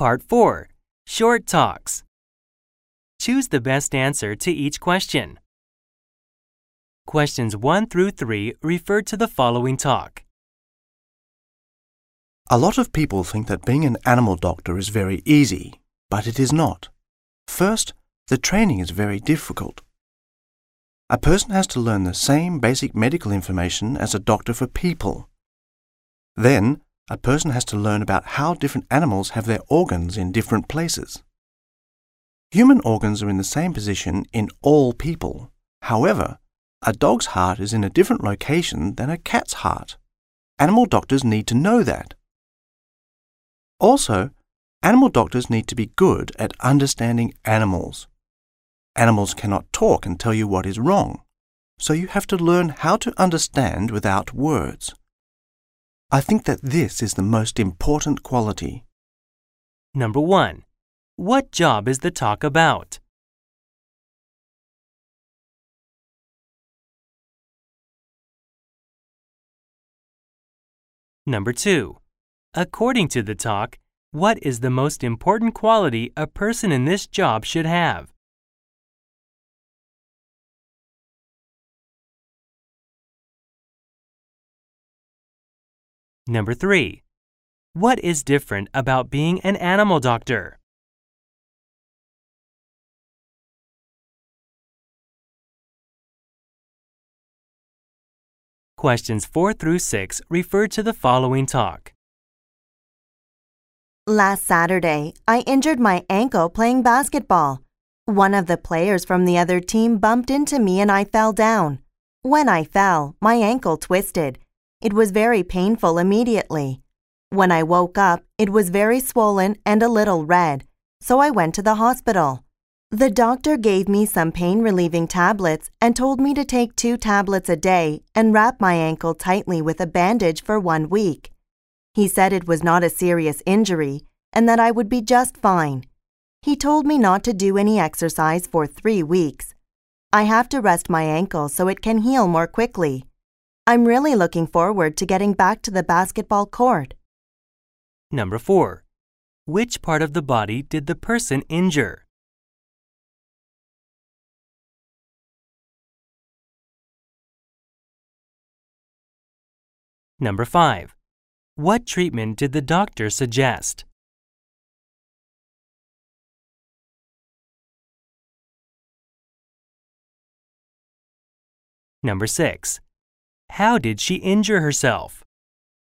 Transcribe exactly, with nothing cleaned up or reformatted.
Part four. Short Talks. Choose the best answer to each question. Questions one through three refer to the following talk. A lot of people think that being an animal doctor is very easy, but it is not. First, the training is very difficult. A person has to learn the same basic medical information as a doctor for people. Then, a person has to learn about how different animals have their organs in different places. Human organs are in the same position in all people. However, a dog's heart is in a different location than a cat's heart. Animal doctors need to know that. Also, animal doctors need to be good at understanding animals. Animals cannot talk and tell you what is wrong, so you have to learn how to understand without words. I think that this is the most important quality. Number one. What job is the talk about? Number two. According to the talk, what is the most important quality a person in this job should have? Number three. What is different about being an animal doctor? Questions four through six refer to the following talk. Last Saturday, I injured my ankle playing basketball. One of the players from the other team bumped into me and I fell down. When I fell, my ankle twisted. It was very painful immediately. When I woke up, it was very swollen and a little red, so I went to the hospital. The doctor gave me some pain-relieving tablets and told me to take two tablets a day and wrap my ankle tightly with a bandage for one week. He said it was not a serious injury and that I would be just fine. He told me not to do any exercise for three weeks. I have to rest my ankle so it can heal more quickly. I'm really looking forward to getting back to the basketball court. Number four. Which part of the body did the person injure? Number five. What treatment did the doctor suggest? Number six. How did she injure herself?